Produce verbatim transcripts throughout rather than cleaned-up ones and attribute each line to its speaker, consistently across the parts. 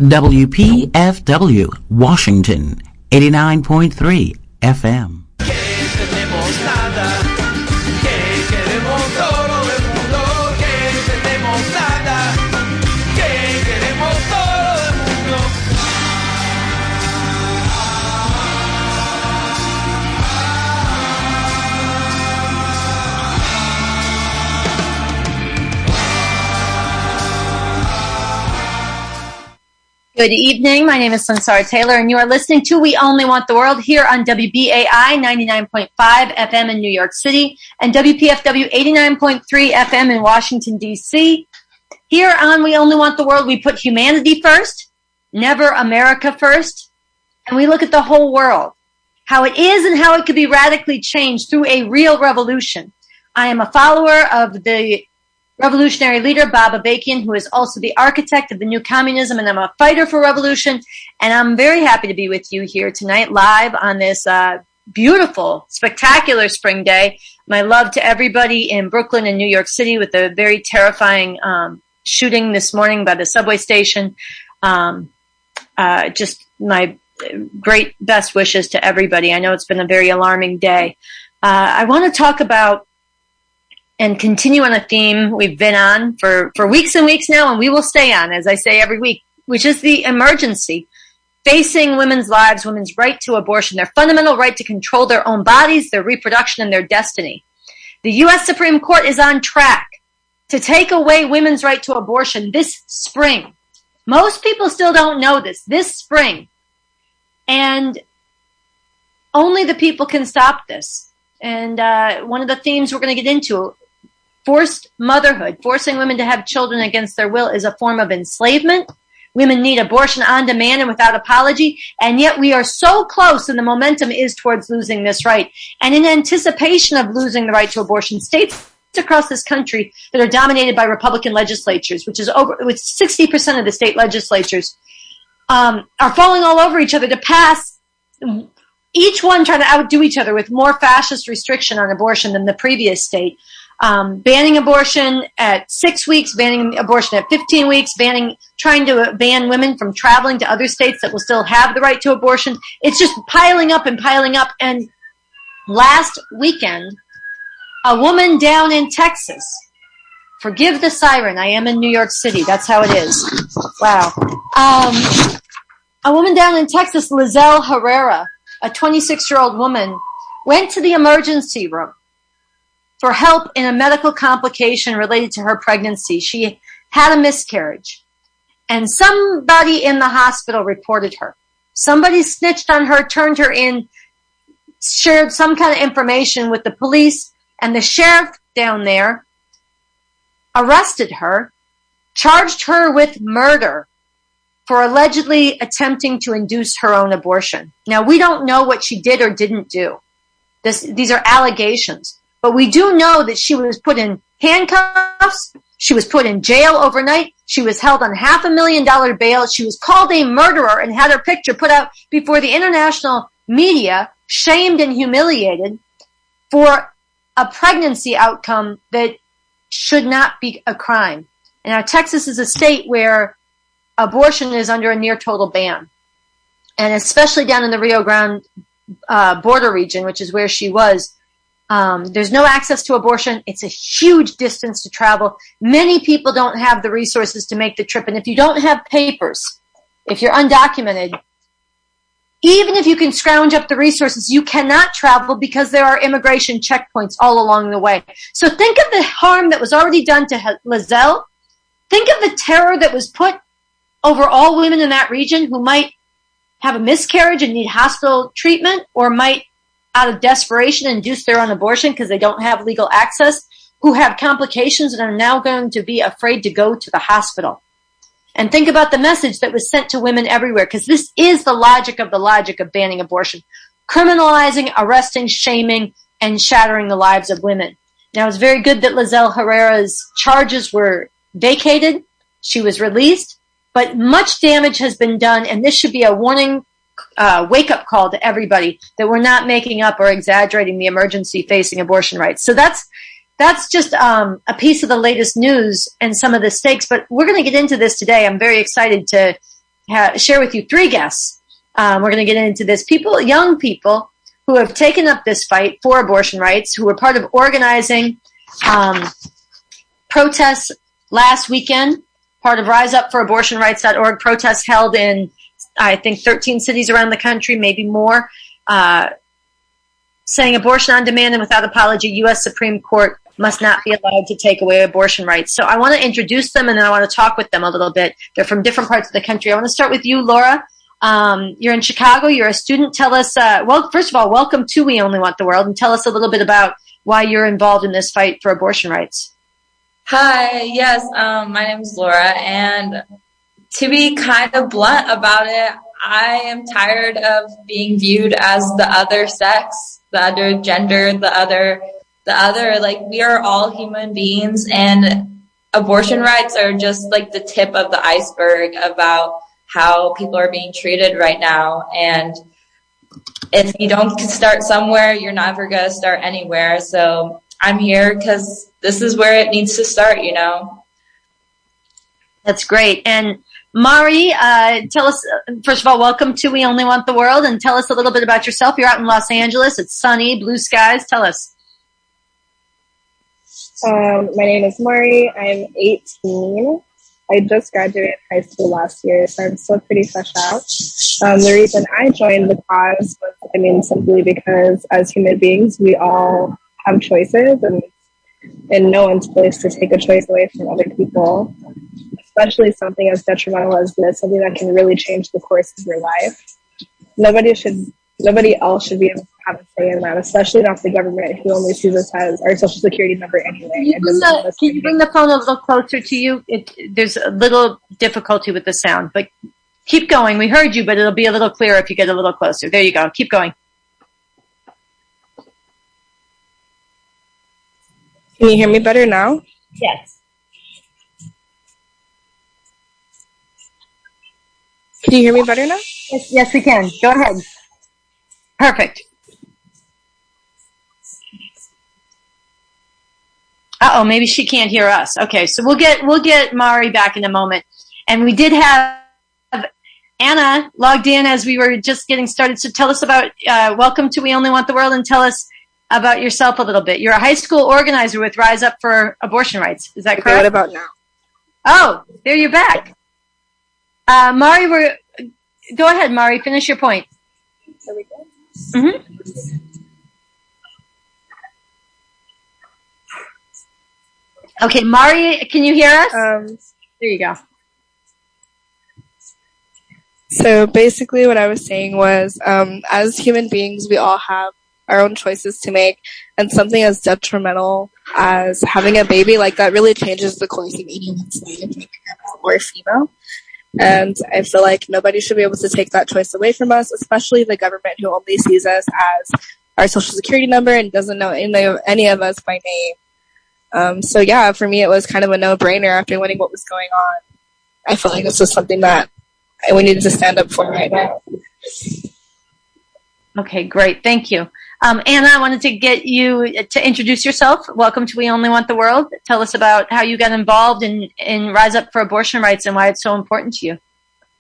Speaker 1: W P F W, Washington, eighty-nine point three F M.
Speaker 2: Good evening. My name is Sansara Taylor, and you are listening to We Only Want the World here on W B A I ninety-nine point five F M in New York City and W P F W eighty-nine point three F M in Washington, D C Here on We Only Want the World, we put humanity first, never America first, and we look at the whole world, how it is and how it could be radically changed through a real revolution. I am a follower of the revolutionary leader, Baba Bakian, who is also the architect of the new communism, and I'm a fighter for revolution, and I'm very happy to be with you here tonight live on this uh, beautiful, spectacular spring day. My love to everybody in Brooklyn and New York City with the very terrifying um, shooting this morning by the subway station. Um, uh, just my great best wishes to everybody. I know it's been a very alarming day. Uh, I want to talk about and continue on a theme we've been on for, for weeks and weeks now, and we will stay on, as I say every week, which is the emergency facing women's lives, women's right to abortion, their fundamental right to control their own bodies, their reproduction, and their destiny. The U S Supreme Court is on track to take away women's right to abortion this spring. Most people still don't know this, this spring. And only the people can stop this. And uh, one of the themes we're going to get into, forced motherhood, forcing women to have children against their will, is a form of enslavement. Women need abortion on demand and without apology, and yet we are so close, and the momentum is towards losing this right. And in anticipation of losing the right to abortion, states across this country that are dominated by Republican legislatures, which is over, with sixty percent of the state legislatures, um, are falling all over each other to pass, each one trying to outdo each other with more fascist restriction on abortion than the previous state. Um, banning abortion at six weeks, banning abortion at fifteen weeks, banning, trying to ban women from traveling to other states that will still have the right to abortion. It's just piling up and piling up. And last weekend, a woman down in Texas, forgive the siren, I am in New York City, that's how it is. Wow. Um, a woman down in Texas, Lizelle Herrera, a twenty-six-year-old woman, went to the emergency room for help in a medical complication related to her pregnancy. She had a miscarriage, and somebody in the hospital reported her. Somebody snitched on her, turned her in, shared some kind of information with the police, and the sheriff down there arrested her, charged her with murder for allegedly attempting to induce her own abortion. Now, we don't know what she did or didn't do. This, these are allegations. But we do know that she was put in handcuffs, she was put in jail overnight, she was held on half a million dollar bail, she was called a murderer and had her picture put out before the international media, shamed and humiliated for a pregnancy outcome that should not be a crime. And now Texas is a state where abortion is under a near total ban. And especially down in the Rio Grande uh, border region, which is where she was, Um, there's no access to abortion. It's a huge distance to travel. Many people don't have the resources to make the trip. And if you don't have papers, if you're undocumented, even if you can scrounge up the resources, you cannot travel because there are immigration checkpoints all along the way. So think of the harm that was already done to Lizelle. Think of the terror that was put over all women in that region who might have a miscarriage and need hospital treatment, or might out of desperation induce their own abortion because they don't have legal access, who have complications and are now going to be afraid to go to the hospital. And think about the message that was sent to women everywhere, because this is the logic of the logic of banning abortion. Criminalizing, arresting, shaming, and shattering the lives of women. Now, it's very good that Lizelle Herrera's charges were vacated. She was released, but much damage has been done, and this should be a warning Uh, wake-up call to everybody that we're not making up or exaggerating the emergency facing abortion rights. So that's that's just um, a piece of the latest news and some of the stakes. But we're going to get into this today. I'm very excited to ha- share with you three guests. Um, we're going to get into this. People, young people who have taken up this fight for abortion rights, who were part of organizing um, protests last weekend, part of rise up for abortion rights dot org, protests held in, I think, thirteen cities around the country, maybe more, uh, saying abortion on demand and without apology, U S Supreme Court must not be allowed to take away abortion rights. So I want to introduce them, and then I want to talk with them a little bit. They're from different parts of the country. I want to start with you, Laura. Um, you're in Chicago. You're a student. Tell us, uh, well, first of all, welcome to We Only Want the World, and tell us a little bit about why you're involved in this fight for abortion rights.
Speaker 3: Hi, yes, um, my name is Laura, and to be kind of blunt about it, I am tired of being viewed as the other sex, the other gender, the other, the other, like, we are all human beings, and abortion rights are just like the tip of the iceberg about how people are being treated right now. And if you don't start somewhere, you're never going to start anywhere. So I'm here because this is where it needs to start, you know.
Speaker 2: That's great. And Mari, uh, tell us, first of all, welcome to We Only Want the World, and tell us a little bit about yourself. You're out in Los Angeles. It's sunny, blue skies. Tell us.
Speaker 4: Um, my name is Mari. I'm eighteen. I just graduated high school last year, so I'm still pretty fresh out. Um, the reason I joined the cause was, I mean, simply because as human beings, we all have choices, and in no one's place to take a choice away from other people, especially something as detrimental as this, something that can really change the course of your life. Nobody should, nobody else should be able to have a say in that, especially not the government, who only sees us as our social security number anyway.
Speaker 2: Can you bring, the, can you bring the phone a little closer to you? It, there's a little difficulty with the sound, but keep going. We heard you, but it'll be a little clearer if you get a little closer. There you go. Keep going.
Speaker 4: Can you hear me better now?
Speaker 2: Yes.
Speaker 4: Can you hear me better now?
Speaker 2: Yes, yes, we can. Go ahead. Perfect. Uh-oh, maybe she can't hear us. Okay, so we'll get we'll get Mari back in a moment. And we did have Anna logged in as we were just getting started. So tell us about, uh, welcome to We Only Want the World, and tell us about yourself a little bit. You're a high school organizer with Rise Up for Abortion Rights. Is that correct?
Speaker 4: Okay, what about now?
Speaker 2: Oh, there you're back. Uh, Mari, we're, go ahead, Mari. Finish your point.
Speaker 4: There we go.
Speaker 2: Mm-hmm. Okay, Mari, can you hear us?
Speaker 4: Um,
Speaker 2: there you go.
Speaker 4: So basically what I was saying was, um, as human beings, we all have our own choices to make, and something as detrimental as having a baby, like, that really changes the course of anyone's life, whether you're male or female. And I feel like nobody should be able to take that choice away from us, especially the government, who only sees us as our social security number and doesn't know any of, any of us by name. Um, so yeah, for me, it was kind of a no-brainer after learning what was going on. I feel like this was something that we needed to stand up for right now.
Speaker 2: Okay, great. Thank you. Um, Anna, I wanted to get you to introduce yourself. Welcome to We Only Want the World. Tell us about how you got involved in, in Rise Up for Abortion Rights and why it's so important to you.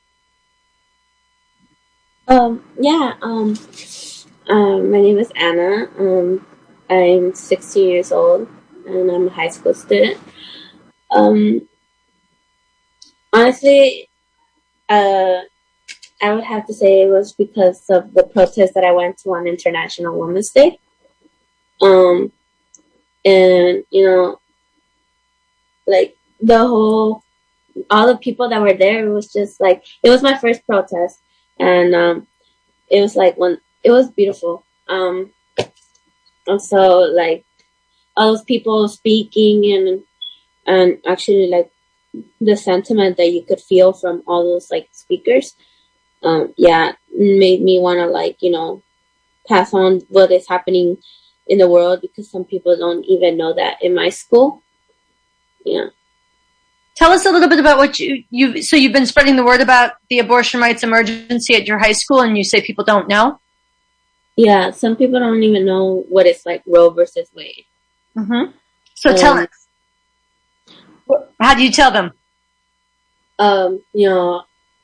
Speaker 5: Um, yeah, um, um, my name is Anna. Um, I'm sixteen years old, and I'm a high school student. Um, honestly, uh, I would have to say it was because of the protest that I went to on International Women's Day. Um, and, you know, like, the whole, all the people that were there, it was just like, it was my first protest. And, um, it was like, when, it was beautiful. Um, and so, like, all those people speaking and, and actually, like, the sentiment that you could feel from all those, like, speakers, um, yeah, made me want to, like, you know, pass on what is happening in the world, because some people don't even know that in my school. Yeah.
Speaker 2: Tell us a little bit about what you, you, so you've been spreading the word about the abortion rights emergency at your high school, and you say people don't know?
Speaker 5: Yeah, some people don't even know what it's like, Roe versus Wade.
Speaker 2: Mm-hmm. So
Speaker 5: um,
Speaker 2: tell us. How do you tell them?
Speaker 5: Um, you know,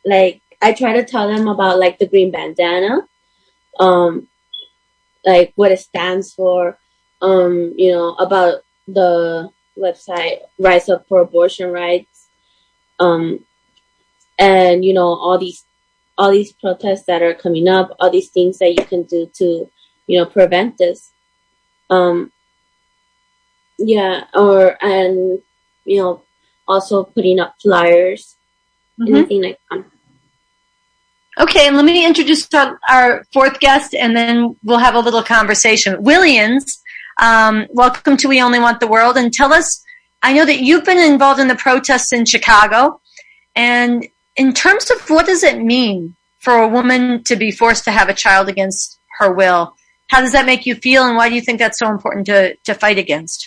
Speaker 5: like, I try to tell them about, like, the green bandana, um, like, what it stands for, um, you know, about the website Rise Up for Abortion Rights, um, and, you know, all these, all these protests that are coming up, all these things that you can do to, you know, prevent this. Um, yeah, or, and, you know, also putting up flyers, mm-hmm. anything like that.
Speaker 2: Okay, and let me introduce our, our fourth guest, and then we'll have a little conversation. Williams, um, welcome to We Only Want the World, and tell us, I know that you've been involved in the protests in Chicago, and in terms of what does it mean for a woman to be forced to have a child against her will? How does that make you feel, and why do you think that's so important to, to fight against?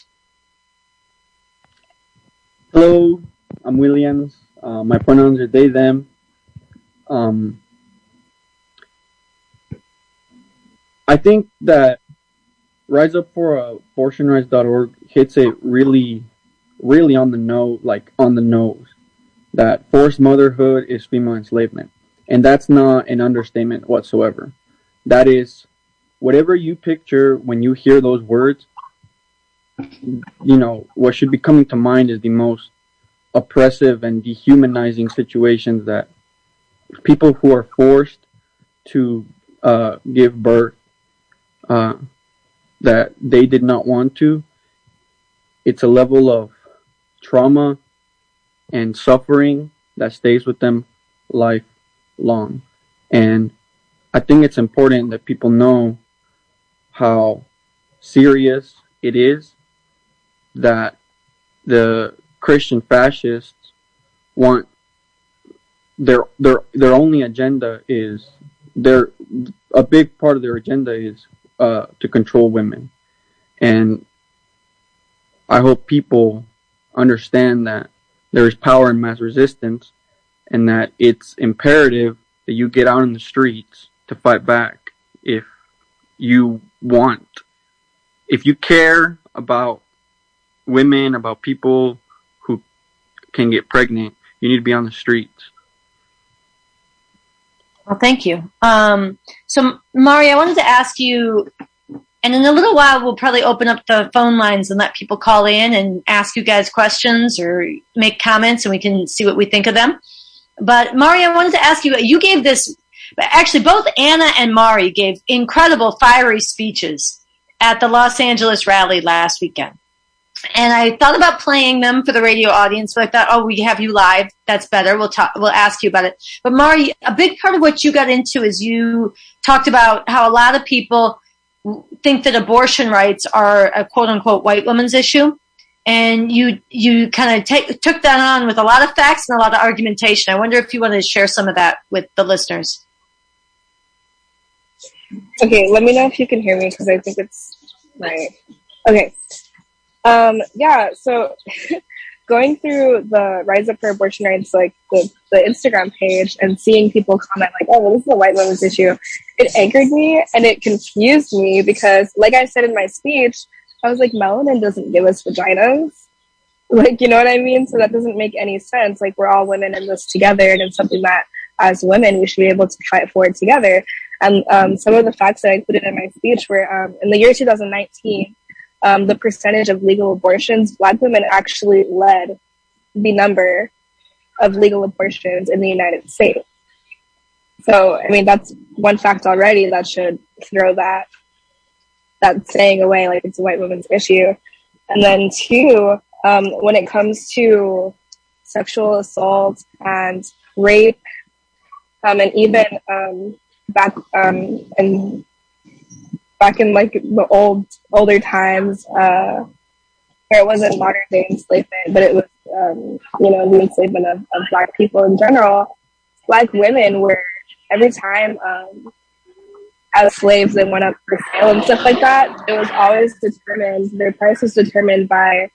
Speaker 6: Hello, I'm Williams. Uh, my pronouns are they, them. Um, I think that Rise Up for Abortion Rights dot org hits it really, really on the nose, like on the nose, that forced motherhood is female enslavement. And that's not an understatement whatsoever. That is, whatever you picture when you hear those words, you know, what should be coming to mind is the most oppressive and dehumanizing situations that people who are forced to uh, give birth uh, that they did not want to. It's a level of trauma and suffering that stays with them lifelong. And I think it's important that people know how serious it is that the Christian fascists want their their their only agenda is their a big part of their agenda is uh, to control women, and I hope people understand that there is power in mass resistance, and that it's imperative that you get out in the streets to fight back if you want, if you care about women, about people who can get pregnant, you need to be on the streets.
Speaker 2: Well, thank you. Um, so, Mari, I wanted to ask you, and in a little while we'll probably open up the phone lines and let people call in and ask you guys questions or make comments, and we can see what we think of them. But, Mari, I wanted to ask you, you gave this, actually both Anna and Mari gave incredible fiery speeches at the Los Angeles rally last weekend. And I thought about playing them for the radio audience, but I thought, oh, we have you live. That's better. We'll talk, we'll ask you about it. But Mari, a big part of what you got into is you talked about how a lot of people think that abortion rights are a quote unquote white woman's issue. And you, you kind of take, took that on with a lot of facts and a lot of argumentation. I wonder if you wanted to share some of that with the listeners.
Speaker 4: Okay. Let me know if you can hear me, because I think it's right. Okay. Um, yeah, so going through the Rise Up for Abortion Rights, like the, the Instagram page, and seeing people comment like, oh, well, this is a white woman's issue, it angered me and it confused me because, like I said in my speech, I was like, melanin doesn't give us vaginas. Like, you know what I mean? So that doesn't make any sense. Like, we're all women in this together, and it's something that as women we should be able to fight for it together. And um, some of the facts that I included in my speech were um, in the year two thousand nineteen, Um, the percentage of legal abortions, Black women actually led the number of legal abortions in the United States. So, I mean, that's one fact already that should throw that that saying away, like it's a white woman's issue. And then two, um, when it comes to sexual assault and rape, um, and even um, back um, in back in like the old older times, uh, where it wasn't modern day enslavement, but it was um, you know, the enslavement of, of Black people in general. Black women were, every time um, as slaves they went up for sale and stuff like that, it was always determined, their price was determined by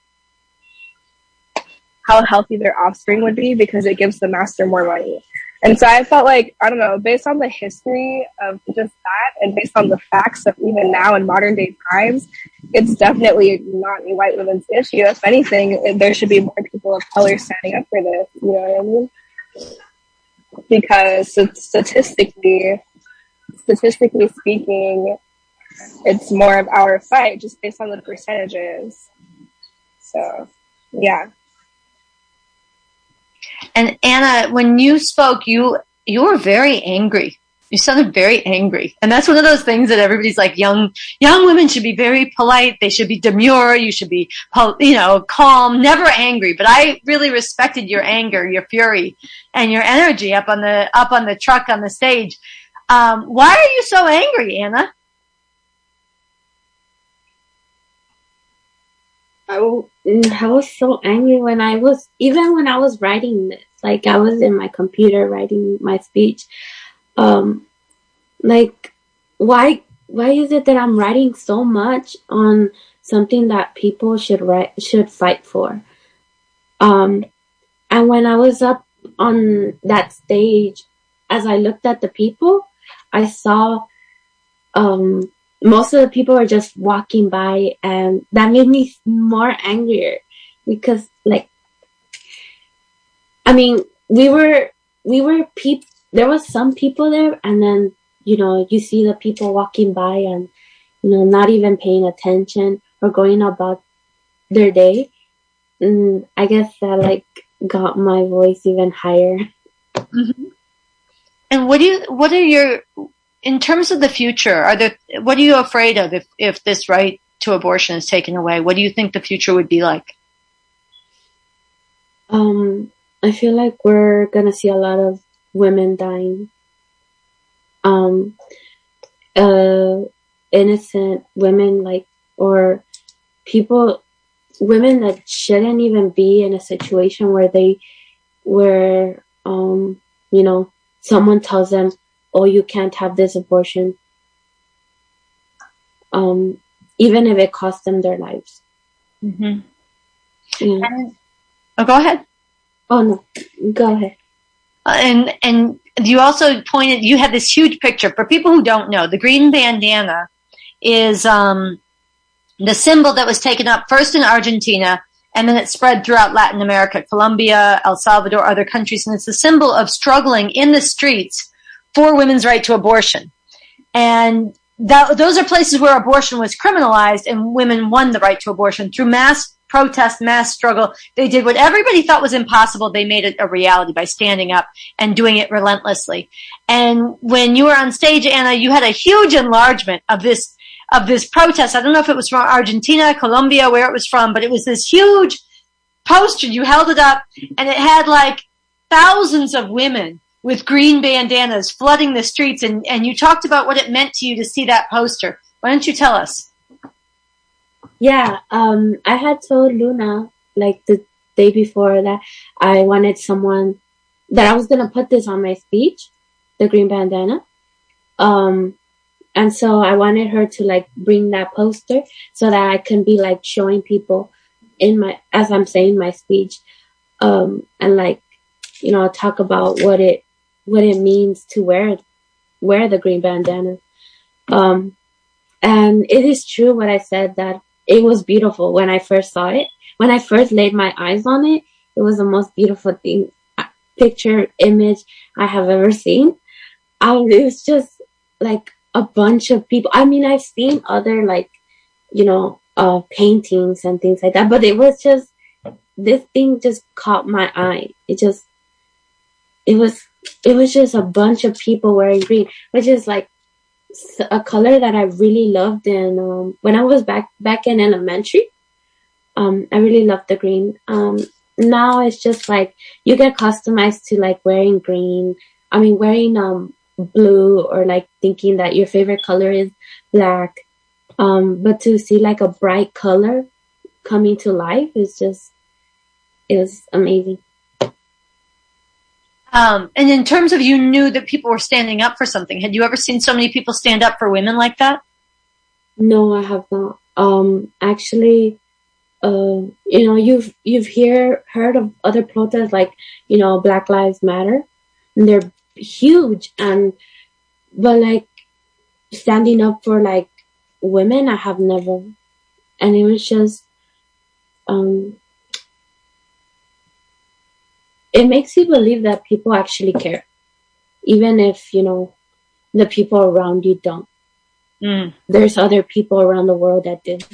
Speaker 4: how healthy their offspring would be, because it gives the master more money. And so I felt like, I don't know, based on the history of just that and based on the facts of even now in modern day times, it's definitely not a white women's issue. If anything, there should be more people of color standing up for this. You know what I mean? because it's statistically, statistically speaking, it's more of our fight just based on the percentages. So, yeah.
Speaker 2: And Anna, when you spoke, you you were very angry. You sounded very angry. And that's one of those things that everybody's like, young young women should be very polite. They should be demure. You should be, you know, calm, never angry. But I really respected your anger, your fury, and your energy up on the up on the truck on the stage. Um, why are you so angry, Anna?
Speaker 5: I, I was so angry when I was, even when I was writing this, like I was in my computer writing my speech. Um, like, why, why is it that I'm writing so much on something that people should write, should fight for? Um, and when I was up on that stage, as I looked at the people, I saw, um, most of the people were just walking by, and that made me more angrier because, like, I mean, we were, we were peop, there was some people there, and then, you know, you see the people walking by and, you know, not even paying attention or going about their day. And I guess that, like, got my voice even higher.
Speaker 2: Mm-hmm. And what do you, what are your, in terms of the future, are there, what are you afraid of if, if this right to abortion is taken away? What do you think the future would be like?
Speaker 5: Um, I feel like we're gonna see a lot of women dying. Um, uh, innocent women, like, or people, women that shouldn't even be in a situation where they, where, um, you know, someone tells them, oh, you can't have this abortion. Um, even if it costs them their lives.
Speaker 2: Mm-hmm.
Speaker 5: Yeah.
Speaker 2: And, oh, go ahead.
Speaker 5: Oh, no. Go ahead.
Speaker 2: Uh, and, and you also pointed, you had this huge picture. For people who don't know, the green bandana is, um, the symbol that was taken up first in Argentina, and then it spread throughout Latin America, Colombia, El Salvador, other countries. And it's a symbol of struggling in the streets for women's right to abortion. And that, those are places where abortion was criminalized and women won the right to abortion through mass protest, mass struggle. They did what everybody thought was impossible. They made it a reality by standing up and doing it relentlessly. And when you were on stage, Anna, you had a huge enlargement of this, of this protest. I don't know if it was from Argentina, Colombia, where it was from, but it was this huge poster. You held it up and it had like thousands of women with green bandanas flooding the streets, and, and you talked about what it meant to you to see that poster. Why don't you tell us?
Speaker 5: Yeah, um, I had told Luna, like, the day before that I wanted someone, that I was going to put this on my speech, the green bandana. Um, and so I wanted her to, like, bring that poster so that I can be, like, showing people in my, as I'm saying my speech, um, and, like, you know, talk about what it, what it means to wear, wear the green bandana. Um, and it is true what I said, that it was beautiful when I first saw it. When I first laid my eyes on it, it was the most beautiful thing, picture, image I have ever seen. Um, it was just like a bunch of people. I mean, I've seen other, like, you know, uh, paintings and things like that, but it was just, this thing just caught my eye. It just, it was, it was just a bunch of people wearing green, which is like a color that I really loved. And um, when I was back back in elementary, um, I really loved the green. Um, now it's just like you get customized to like wearing green. I mean, wearing um blue, or like thinking that your favorite color is black. Um, but to see like a bright color coming to life is just, it was amazing.
Speaker 2: Um, and in terms of, you knew that people were standing up for something. Had you ever seen so many people stand up for women like that?
Speaker 5: No, I have not. Um, actually, uh, you know, you've, you've hear, heard of other protests like, you know, Black Lives Matter, and they're huge. And, but like standing up for like women, I have never. And it was just, um, it makes you believe that people actually care. even if, you know, the people around you don't.
Speaker 2: Mm.
Speaker 5: There's other people around the world that did.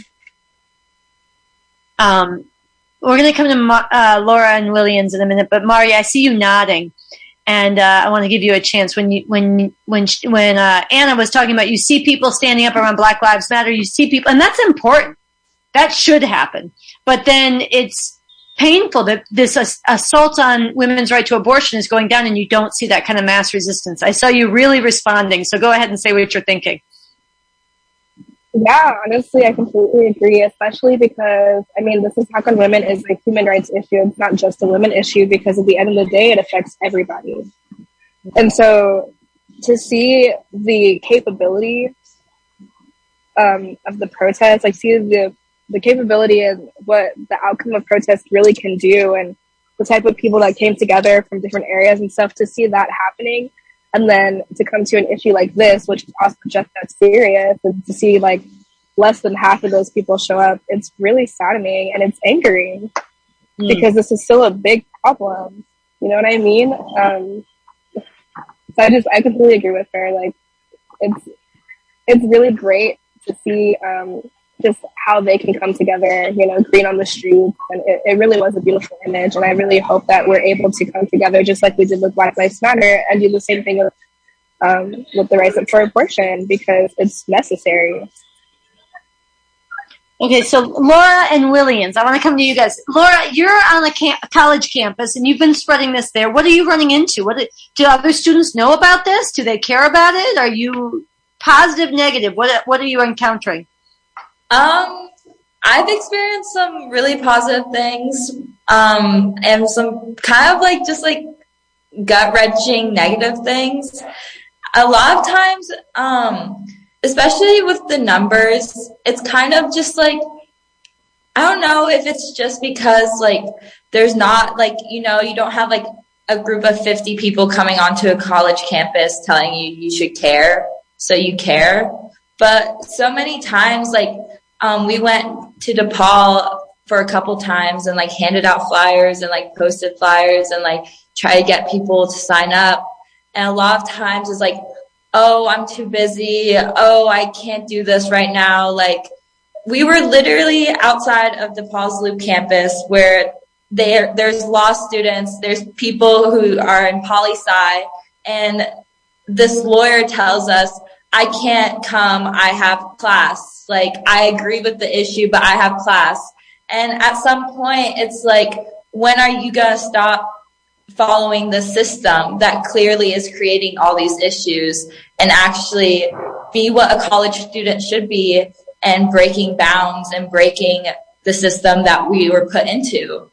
Speaker 2: Um, we're going to come to Ma- uh, Laura and Williams in a minute, but Mari, I see you nodding, and uh, I want to give you a chance. When you, when when when uh, Anna was talking about, you see people standing up around Black Lives Matter, you see people, and that's important. That should happen. But then it's painful that this ass- assault on women's right to abortion is going down, and you don't see that kind of mass resistance. I saw you really responding, so go ahead and say what you're thinking.
Speaker 4: Yeah, honestly, I completely agree, especially because, I mean, this attack on women is a human rights issue. It's not just a women issue, because at the end of the day, it affects everybody. And so to see the capability um, of the protest, like see the, the capability and what the outcome of protest really can do, and the type of people that came together from different areas and stuff, to see that happening. And then to come to an issue like this, which is also just that serious, and to see like less than half of those people show up, it's really saddening and it's angering mm. because this is still a big problem. You know what I mean? Um, so I just, I completely agree with her. Like, it's, it's really great to see um, just how they can come together, you know, green on the streets. And it, it really was a beautiful image. And I really hope that we're able to come together just like we did with Black Lives Matter, and do the same thing with, um, with the rights for abortion, because it's necessary.
Speaker 2: Okay, so Laura and Williams, I want to come to you guys. Laura, you're on a, camp, a college campus, and you've been spreading this there. What are you running into? What do, do other students know about this? Do they care about it? Are you positive, negative? What What are you encountering?
Speaker 3: Um, I've experienced some really positive things, um, and some kind of like just like gut-wrenching negative things. A lot of times, um, especially with the numbers, it's kind of just like, I don't know if it's just because like there's not like, you know, you don't have like a group of fifty people coming onto a college campus telling you you should care, so you care. But so many times, like, um, we went to DePaul for a couple times and like handed out flyers and like posted flyers and like try to get people to sign up. And a lot of times it's like, oh, I'm too busy. Oh, I can't do this right now. Like, we were literally outside of DePaul's Loop campus where there, there's law students, there's people who are in poli-sci, and this lawyer tells us, I can't come, I have class. Like, I agree with the issue, but I have class. And at some point, it's like, when are you going to stop following the system that clearly is creating all these issues and actually be what a college student should be, and breaking bounds and breaking the system that we were put into?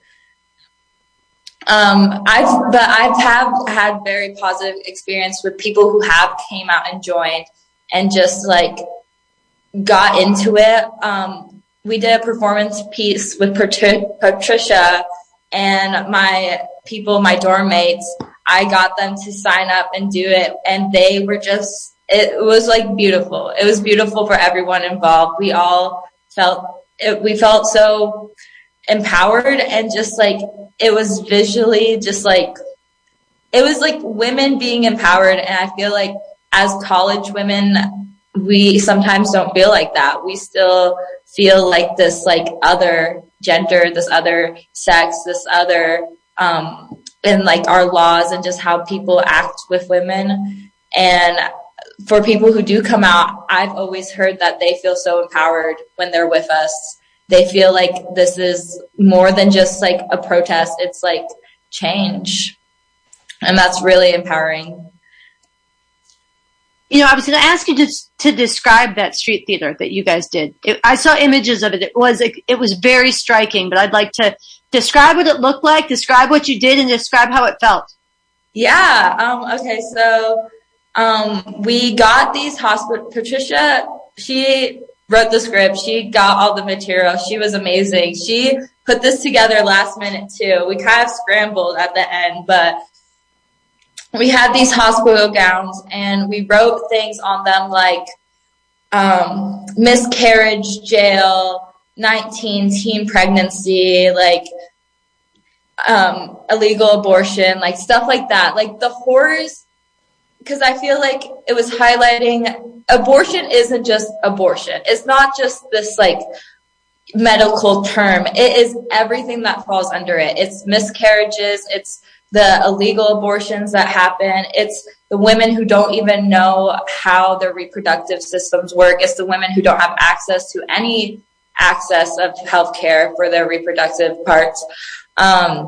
Speaker 3: Um, I've, but I've have had very positive experience with people who have came out and joined and just like got into it. Um, we did a performance piece with Patri- Patricia and my people, my dorm mates. I got them to sign up and do it, and they were just, it was like beautiful. It was beautiful for everyone involved. We all felt, it, we felt so empowered, and just like, it was visually just like, it was like women being empowered. And I feel like as college women, we sometimes don't feel like that. We still feel like this like other gender, this other sex, this other, um, and like our laws and just how people act with women. And for people who do come out, I've always heard that they feel so empowered when they're with us. They feel like this is more than just like a protest. It's like change. And that's really empowering.
Speaker 2: You know, I was going to ask you to, to describe that street theater that you guys did. It, I saw images of it. It was, it was very striking, but I'd like to describe what it looked like, describe what you did, and describe how it felt.
Speaker 3: Yeah. Um, okay. So, um, we got these hospital, Patricia, she wrote the script. She got all the material. She was amazing. She put this together last minute too. We kind of scrambled at the end, but we had these hospital gowns and we wrote things on them like, um, miscarriage, jail, nineteen, teen pregnancy, like, um, illegal abortion, like stuff like that. Like the horrors because I feel like it was highlighting abortion isn't just abortion. It's not just this like medical term. It is everything that falls under it. It's miscarriages. It's the illegal abortions that happen. It's the women who don't even know how their reproductive systems work. It's the women who don't have access to any access of healthcare for their reproductive parts. Um,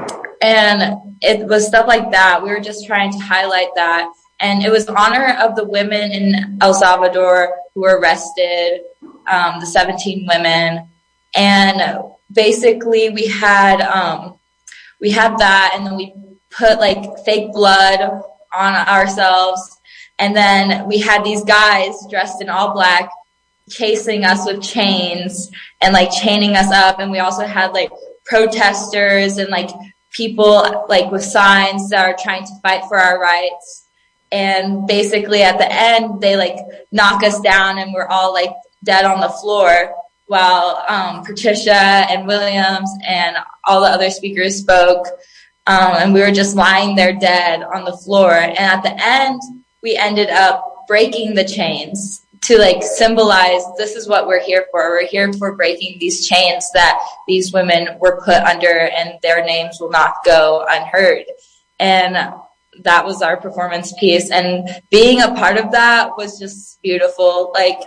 Speaker 3: and it was stuff like that. We were just trying to highlight that. And it was in honor of the women in El Salvador who were arrested, um, the seventeen women. And basically we had, um, we had that, and then we put like fake blood on ourselves. And then we had these guys dressed in all black chasing us with chains and like chaining us up. And we also had like protesters and like people like with signs that are trying to fight for our rights. And basically at the end, they like knock us down and we're all like dead on the floor while um, Patricia and Williams and all the other speakers spoke. Um, and we were just lying there dead on the floor. And at the end, we ended up breaking the chains to like symbolize this is what we're here for. We're here for breaking these chains that these women were put under, and their names will not go unheard. And that was our performance piece. And being a part of that was just beautiful. Like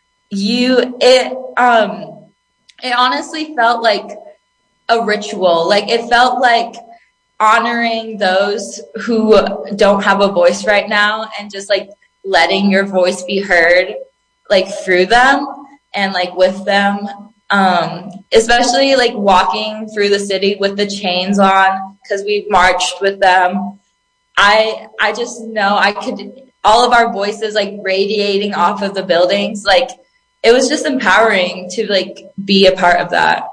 Speaker 3: you, it, um, it honestly felt like a ritual. Like it felt like honoring those who don't have a voice right now and just like letting your voice be heard, like through them and like with them. Um, especially like walking through the city with the chains on, cause we marched with them. I, I just know I could, all of our voices like radiating off of the buildings. Like it was just empowering to like be a part of that.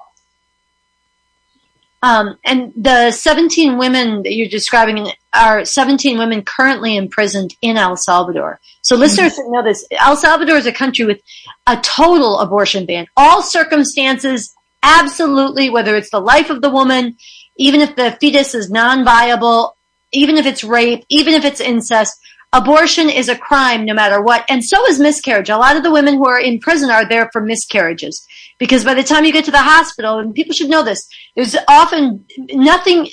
Speaker 2: Um, and the seventeen women that you're describing are seventeen women currently imprisoned in El Salvador. So mm-hmm. listeners should know this. El Salvador is a country with a total abortion ban. All circumstances, absolutely, whether it's the life of the woman, even if the fetus is non-viable, even if it's rape, even if it's incest, abortion is a crime no matter what. And so is miscarriage. A lot of the women who are in prison are there for miscarriages. Because by the time you get to the hospital, and people should know this, there's often nothing,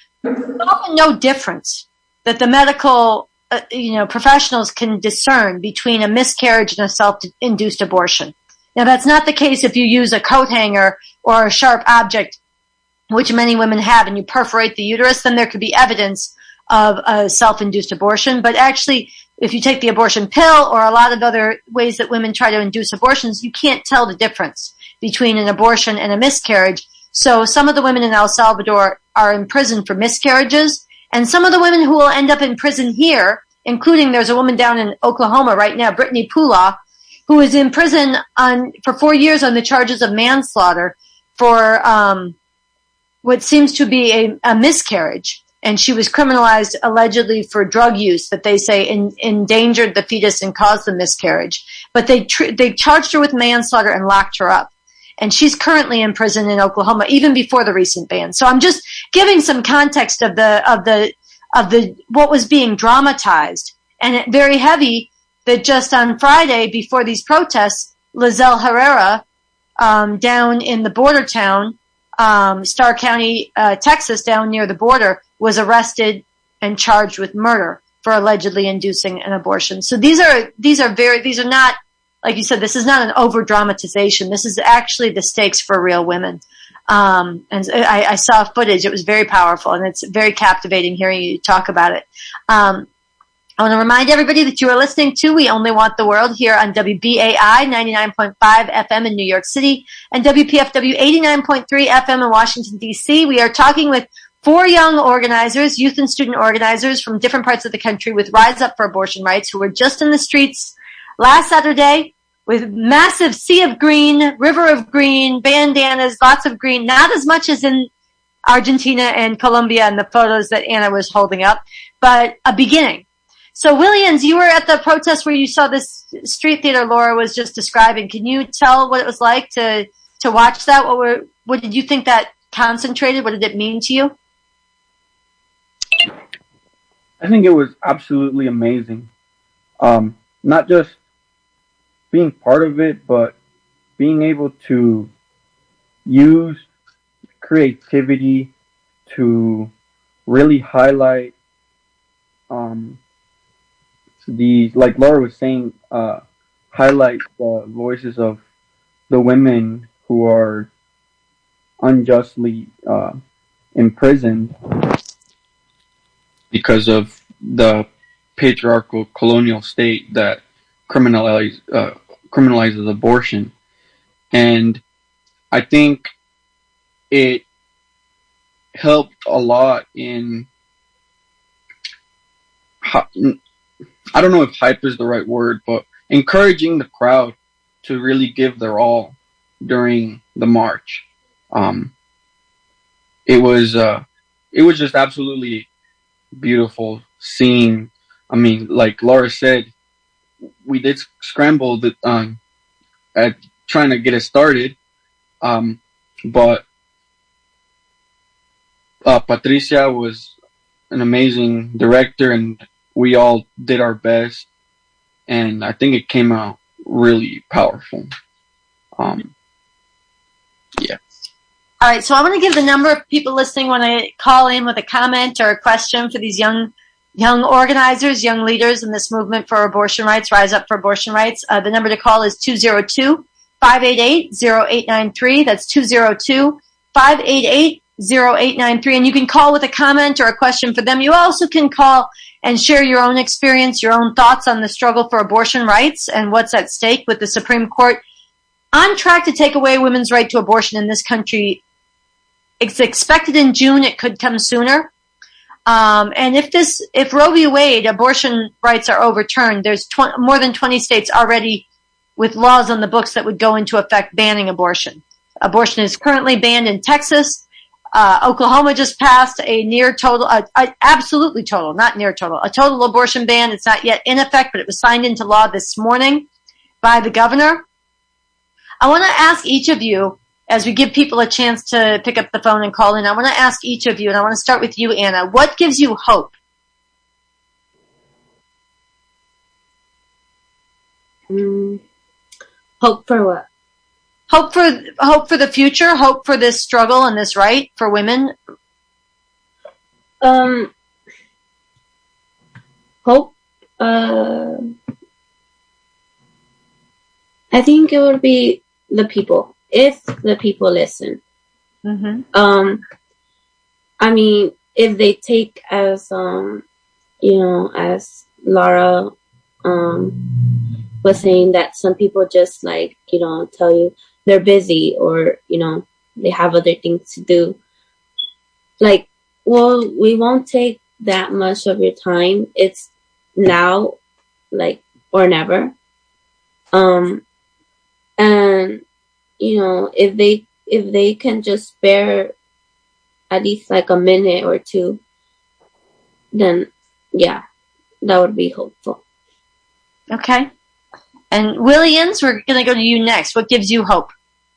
Speaker 2: often no difference that the medical, uh, you know, professionals can discern between a miscarriage and a self-induced abortion. Now, that's not the case if you use a coat hanger or a sharp object, which many women have, and you perforate the uterus, then there could be evidence of a self-induced abortion. But actually, if you take the abortion pill or a lot of other ways that women try to induce abortions, you can't tell the difference between an abortion and a miscarriage. So some of the women in El Salvador are in prison for miscarriages, and some of the women who will end up in prison here, including there's a woman down in Oklahoma right now, Brittany Pula, who is in prison on for four years on the charges of manslaughter for um, what seems to be a, a miscarriage. And she was criminalized allegedly for drug use that they say in, endangered the fetus and caused the miscarriage. But they tr- they charged her with manslaughter and locked her up. And she's currently in prison in Oklahoma, even before the recent ban. So I'm just giving some context of the of the of the what was being dramatized, and it, very heavy. That just on Friday before these protests, Lizelle Herrera um, down in the border town, um, Starr County, uh, Texas, down near the border, was arrested and charged with murder for allegedly inducing an abortion. So these are these are very these are not. Like you said, this is not an over-dramatization. This is actually the stakes for real women. Um, and I, I saw footage. It was very powerful, and it's very captivating hearing you talk about it. Um, I want to remind everybody that you are listening to We Only Want the World here on W B A I ninety-nine point five F M in New York City and W P F W eighty-nine point three F M in Washington, D C. We are talking with four young organizers, youth and student organizers from different parts of the country with Rise Up for Abortion Rights, who were just in the streets last Saturday with massive sea of green, river of green, bandanas, lots of green, not as much as in Argentina and Colombia in the photos that Anna was holding up, but a beginning. So Williams, you were at the protest where you saw this street theater Laura was just describing. Can you tell what it was like to, to watch that? What were, what did you think that concentrated? What did it mean to you?
Speaker 6: I think it was absolutely amazing. Um, not just being part of it, but being able to use creativity to really highlight um, the, like Laura was saying, uh, highlight the voices of the women who are unjustly uh, imprisoned because of the patriarchal colonial state that criminalize, uh, criminalizes abortion. And I think it helped a lot in, I don't know if hype is the right word, but encouraging the crowd to really give their all during the march. Um, it was, uh, it was just absolutely beautiful seeing. I mean, like Laura said, we did scramble the, um, at trying to get it started. Um, but, uh, Patricia was an amazing director, and we all did our best. And I think it came out really powerful. Um, yeah.
Speaker 2: All right, so I'm going to give the number of people listening when I call in with a comment or a question for these young young organizers, young leaders in this movement for abortion rights, Rise Up for Abortion Rights. Uh, the number to call is two oh two, five eight eight, oh eight nine three. That's two oh two, five eight eight, oh eight nine three. And you can call with a comment or a question for them. You also can call and share your own experience, your own thoughts on the struggle for abortion rights and what's at stake with the Supreme Court on track to take away women's right to abortion in this country. It's expected in June. It could come sooner. Um, and if this, if Roe v. Wade abortion rights are overturned, there's tw- more than twenty states already with laws on the books that would go into effect banning abortion. Abortion is currently banned in Texas. Uh, Oklahoma just passed a near total, uh, uh, absolutely total, not near total, a total abortion ban. It's not yet in effect, but it was signed into law this morning by the governor. I want to ask each of you, as we give people a chance to pick up the phone and call in, I want to ask each of you, and I want to start with you, Anna. What gives you hope?
Speaker 5: Mm, hope for what?
Speaker 2: Hope for hope for the future. Hope for this struggle and this right for women.
Speaker 5: Um, hope. Uh, I think it would be the people. If the people listen.
Speaker 2: Mm-hmm.
Speaker 5: Um, I mean, if they take as, um, you know, as Laura um, was saying, that some people just like, you know, tell you they're busy or, you know, they have other things to do. Like, well, we won't take that much of your time. It's now, like, or never. Um, and, you know, if they if they can just spare at least like a minute or two, then yeah, that would be hopeful.
Speaker 2: Okay. And Williams, we're going to go to you next. What gives you hope?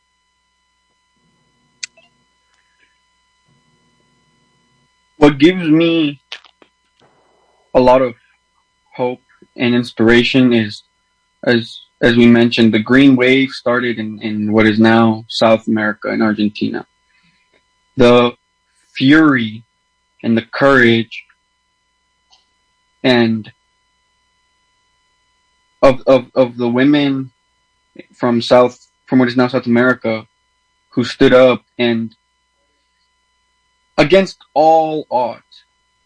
Speaker 6: What gives me a lot of hope and inspiration is, as as we mentioned, the green wave started in, in what is now South America in Argentina. The fury and the courage and of of of the women from South from what is now South America who stood up and against all odds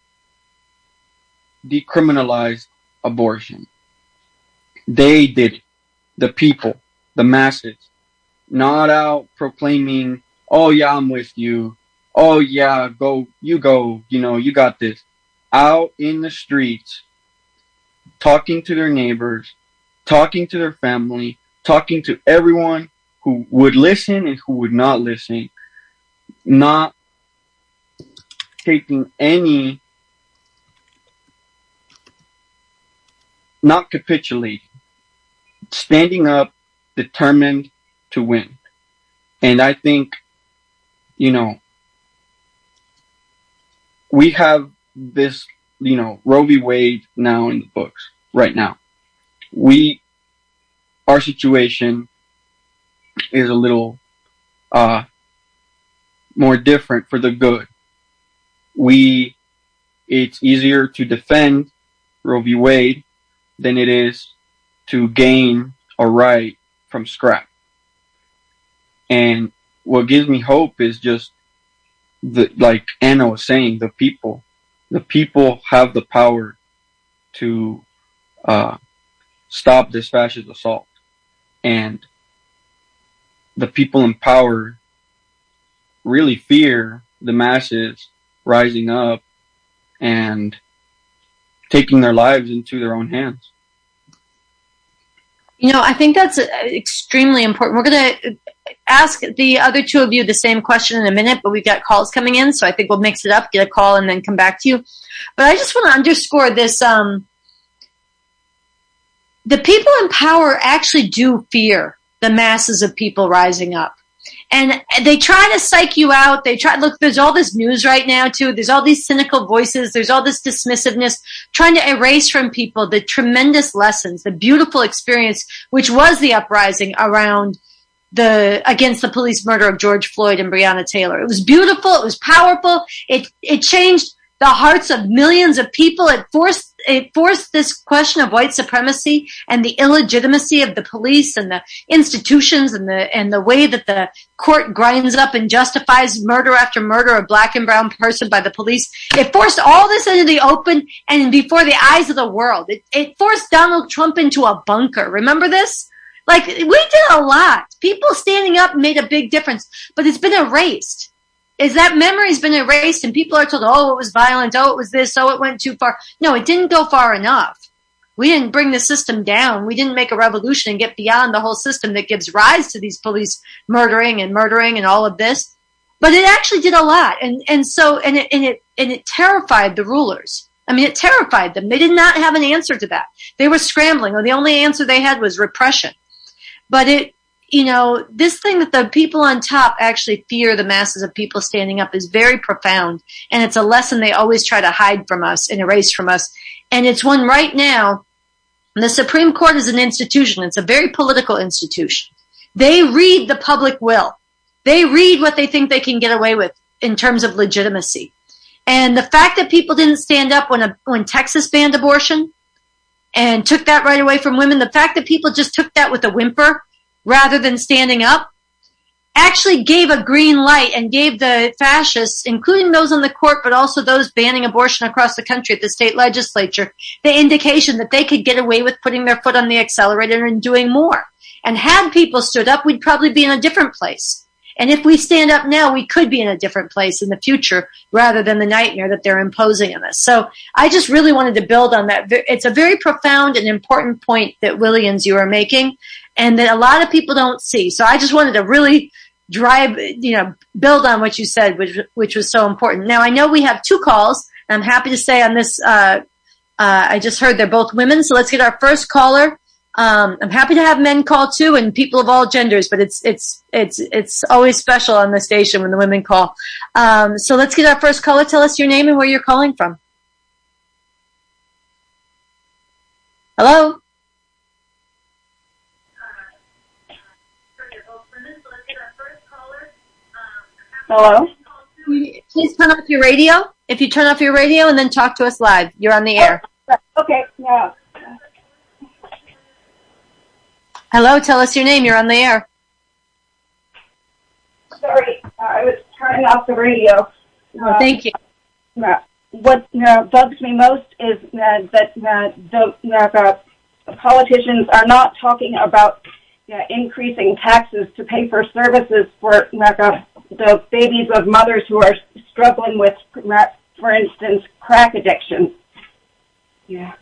Speaker 6: decriminalized abortion. They did it. The people, the masses, not out proclaiming, oh yeah, I'm with you. Oh yeah, go, you go, you know, you got this. Out in the streets, talking to their neighbors, talking to their family, talking to everyone who would listen and who would not listen, not taking any, not capitulating. Standing up, determined to win. And I think, you know, we have this you know, Roe v. Wade now in the books right now. We, our situation is a little uh, more different for the good. We, it's easier to defend Roe v. Wade than it is to gain a right from scrap. And what gives me hope is just the, like Anna was saying, the people. The people have the power to uh, stop this fascist assault. And the people in power really fear the masses rising up and taking their lives into their own hands.
Speaker 2: You know, I think that's extremely important. We're going to ask the other two of you the same question in a minute, but we've got calls coming in, so I think we'll mix it up, get a call, and then come back to you. But I just want to underscore this. Um, the people in power actually do fear the masses of people rising up. And they try to psych you out. They try, look, there's all this news right now, too. There's all these cynical voices. There's all this dismissiveness, trying to erase from people the tremendous lessons, the beautiful experience, which was the uprising around the, against the police murder of George Floyd and Breonna Taylor. It was beautiful. It was powerful. It, it changed the hearts of millions of people. It forced, it forced this question of white supremacy and the illegitimacy of the police and the institutions and the, and the way that the court grinds up and justifies murder after murder of black and brown person by the police. It forced all this into the open and before the eyes of the world. It, it forced Donald Trump into a bunker. Remember this? Like, we did a lot. People standing up made a big difference, but it's been erased. Is that memory's been erased and people are told, oh, it was violent, oh, it was this, oh, it went too far. No, it didn't go far enough. We didn't bring the system down. We didn't make a revolution and get beyond the whole system that gives rise to these police murdering and murdering and all of this. But it actually did a lot. And, and so, and it, and it, and it terrified the rulers. I mean, it terrified them. They did not have an answer to that. They were scrambling, or the only answer they had was repression. But it, you know, this thing that the people on top actually fear the masses of people standing up is very profound. And it's a lesson they always try to hide from us and erase from us. And it's one right now. The Supreme Court is an institution. It's a very political institution. They read the public will. They read what they think they can get away with in terms of legitimacy. And the fact that people didn't stand up when a, when Texas banned abortion and took that right away from women, the fact that people just took that with a whimper rather than standing up, actually gave a green light and gave the fascists, including those on the court, but also those banning abortion across the country at the state legislature, the indication that they could get away with putting their foot on the accelerator and doing more. And had people stood up, we'd probably be in a different place. And if we stand up now, we could be in a different place in the future rather than the nightmare that they're imposing on us. So I just really wanted to build on that. It's a very profound and important point that, Williams, you are making, and that a lot of people don't see. So I just wanted to really drive, you know, build on what you said, which, which was so important. Now, I know we have two calls. I'm happy to say on this, uh, uh, I just heard they're both women. So let's get our first caller. Um, I'm happy to have men call too, and people of all genders, but it's, it's, it's, it's always special on the station when the women call. Um, so let's get our first caller. Tell us your name and where you're calling from. Hello?
Speaker 7: Hello?
Speaker 2: Please turn off your radio. If you turn off your radio and then talk to us live, you're on the air.
Speaker 7: Oh, okay, yeah.
Speaker 2: Hello, tell us your name. You're on the air.
Speaker 7: Sorry, uh, I was turning off the radio.
Speaker 2: Oh, thank you.
Speaker 7: Uh, what uh, bugs me most is uh, that uh, the uh, politicians are not talking about uh, increasing taxes to pay for services for uh, the babies of mothers who are struggling with, uh, for instance, crack addiction. Yeah.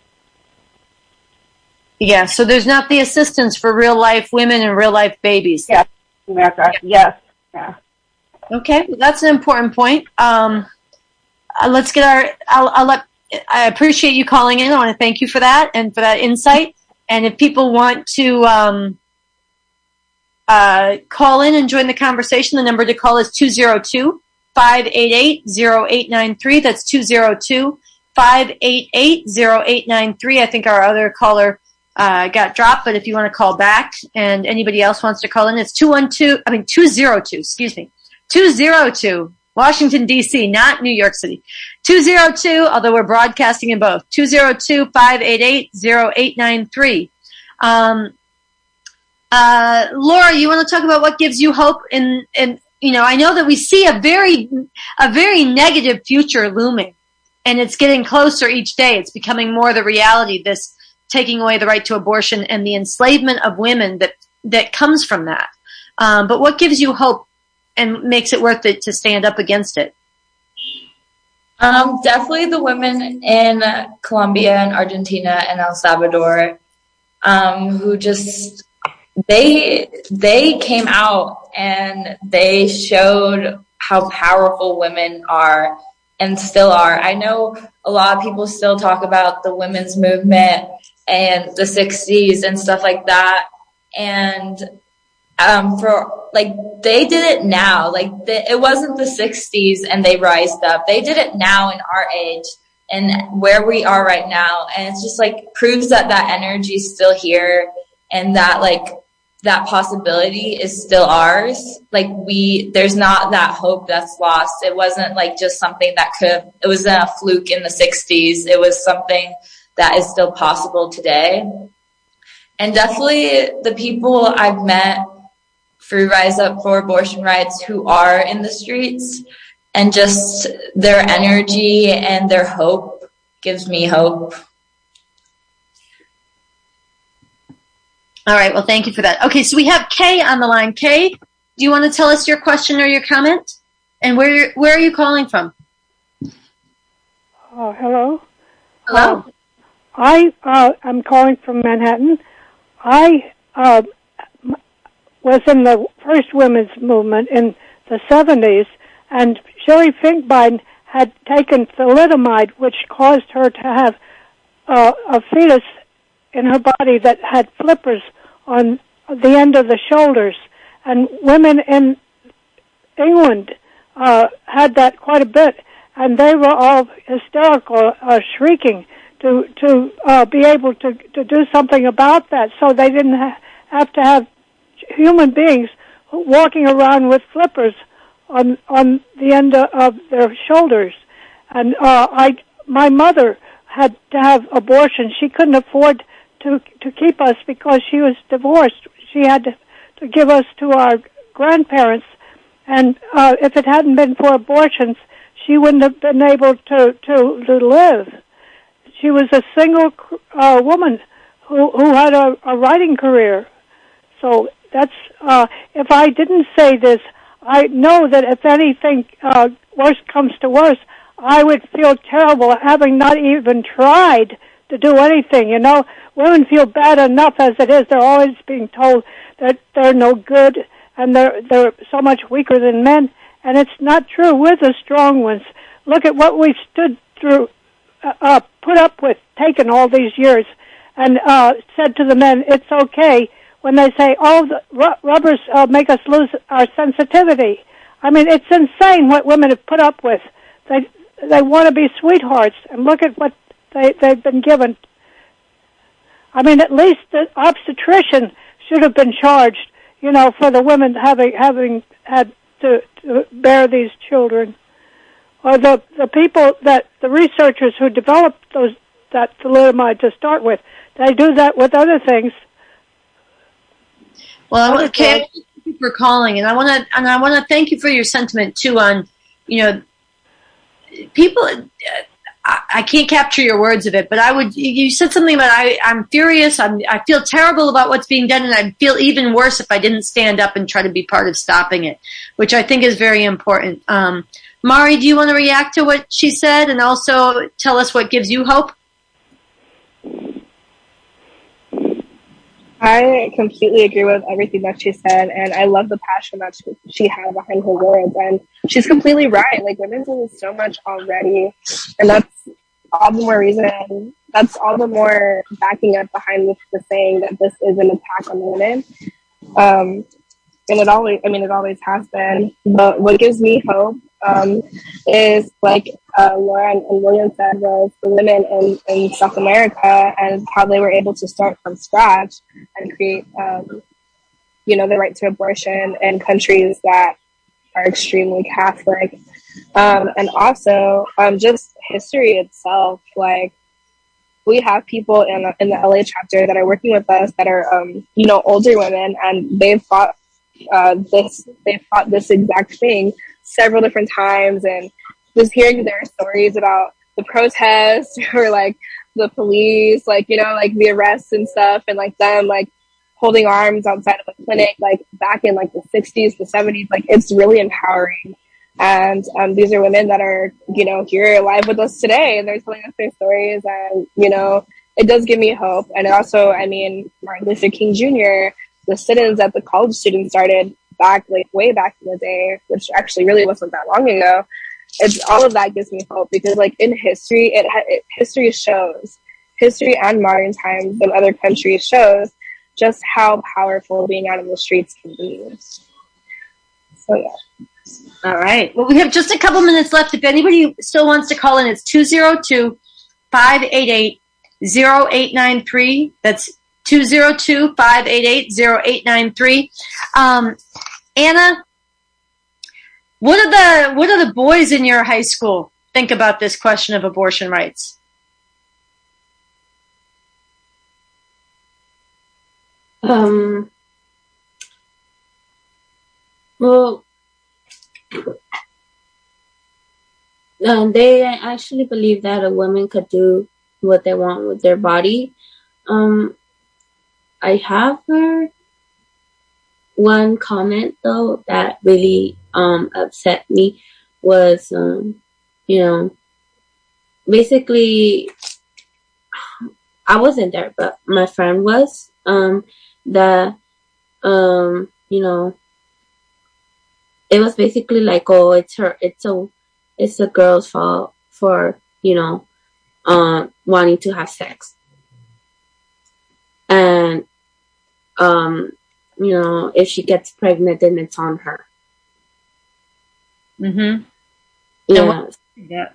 Speaker 2: Yeah, so there's not the assistance for real life women and real life babies.
Speaker 7: Yes, America. Yes. Yeah.
Speaker 2: Okay, well, that's an important point. Um, uh, let's get our. I'll, I'll let. I appreciate you calling in. I want to thank you for that and for that insight. And if people want to um, uh, call in and join the conversation, the number to call is two zero two, five eight eight, zero eight nine three. That's two zero two, five eight eight, zero eight nine three. I think our other caller uh, got dropped, but if you want to call back and anybody else wants to call in, it's two one two, I mean two zero two, excuse me, two zero two, Washington, D C, not New York City. two zero two, although we're broadcasting in both, two zero two, five eight eight, zero eight nine three. Um, uh, Laura, you want to talk about what gives you hope in, in, you know, I know that we see a very, a very negative future looming, and it's getting closer each day. It's becoming more the reality, this taking away the right to abortion and the enslavement of women that, that comes from that. Um, but what gives you hope and makes it worth it to stand up against it?
Speaker 3: Um, definitely the women in Colombia and Argentina and El Salvador, um, who just, they, they came out and they showed how powerful women are and still are. I know a lot of people still talk about the women's movement and the sixties and stuff like that. And, um, for, like, they did it now. Like, the, it wasn't the sixties and they rised up. They did it now in our age and where we are right now. And it's just, like, proves that that energy is still here and that, like, that possibility is still ours. Like, we, there's not that hope that's lost. It wasn't, like, just something that could, it wasn't a fluke in the sixties. It was something that is still possible today. And definitely the people I've met through Rise Up for Abortion Rights who are in the streets, and just their energy and their hope gives me hope.
Speaker 2: All right. Well, thank you for that. Okay. So we have Kay on the line. Kay, do you want to tell us your question or your comment? And where, where are you calling from?
Speaker 8: Oh, hello.
Speaker 2: Hello.
Speaker 8: Uh, I, uh, I'm calling from Manhattan. I, uh, was in the first women's movement in the seventies, and Sherry Finkbein had taken thalidomide, which caused her to have uh, a fetus in her body that had flippers on the end of the shoulders. And women in England uh, had that quite a bit, and they were all hysterical, uh, shrieking to to uh, be able to, to do something about that, so they didn't ha- have to have human beings walking around with flippers on on the end of their shoulders. And uh, I, my mother had to have abortion. She couldn't afford to to keep us because she was divorced. She had to, to give us to our grandparents, and uh, if it hadn't been for abortions, she wouldn't have been able to to, to live. She was a single uh, woman who who had a, a writing career. So that's, uh, if I didn't say this, I know that if anything uh, worse comes to worse, I would feel terrible having not even tried to do anything. You know, women feel bad enough as it is. They're always being told that they're no good and they're they're so much weaker than men, and it's not true. We're the strong ones. Look at what we've stood through, uh, uh, put up with, taken all these years, and uh, said to the men, "It's okay." When they say, oh, the ru- rubbers uh, make us lose our sensitivity. I mean, it's insane what women have put up with. They they want to be sweethearts, and look at what they, they've been given. I mean, at least the obstetrician should have been charged, you know, for the women having having had to, to bear these children. Or the, the people that, the researchers who developed those that thalidomide to start with, they do that with other things.
Speaker 2: Well, okay, thank you for calling, and I want to, and I want to thank you for your sentiment too. On, you know, people, I, I can't capture your words of it, but I would. You said something about I, I'm furious. I'm, I feel terrible about what's being done, and I'd feel even worse if I didn't stand up and try to be part of stopping it, which I think is very important. Um, Mari, do you want to react to what she said, and also tell us what gives you hope?
Speaker 4: I completely agree with everything that she said, and I love the passion that she, she had behind her words. And she's completely right. Like, women do so much already, and that's all the more reason. That's all the more backing up behind the, the saying that this is an attack on women. Um, and it always, I mean, it always has been. But what gives me hope um, is, like, uh, Laura and, and William said was the women in, in South America and how they were able to start from scratch and create, um, you know, the right to abortion in countries that are extremely Catholic. Um, and also, um, just history itself, like, we have people in, in the L A chapter that are working with us that are, um, you know, older women, and they've fought uh, this, they've fought this exact thing several different times, and just hearing their stories about the protests or like the police, like, you know, like the arrests and stuff, and like them like holding arms outside of a clinic, like back in like the sixties, the seventies, like it's really empowering. And um, these are women that are, you know, here alive with us today, and they're telling us their stories, and, you know, it does give me hope. And also, I mean, Martin Luther King Junior, the sit-ins that the college students started back, like way back in the day, which actually really wasn't that long ago. It's all of that gives me hope, because like in history, it, ha- it history shows, history and modern times in other countries shows just how powerful being out in the streets can be. So yeah.
Speaker 2: All right. Well, we have just a couple minutes left. If anybody still wants to call in, it's two oh two, five eight eight, oh eight nine three. That's two oh two, five eight eight, oh eight nine three. Um, Anna, what are the what are the boys in your high school think about this question of abortion rights?
Speaker 5: Um. Well, um, they actually believe that a woman could do what they want with their body. Um, I have heard one comment though that really um upset me was um you know basically I wasn't there, but my friend was um that um you know it was basically like, oh, it's her it's a it's a girl's fault for, you know, um wanting to have sex. And um you know, if she gets pregnant, then it's on her.
Speaker 2: Mm-hmm.
Speaker 5: Yeah.
Speaker 2: Yeah.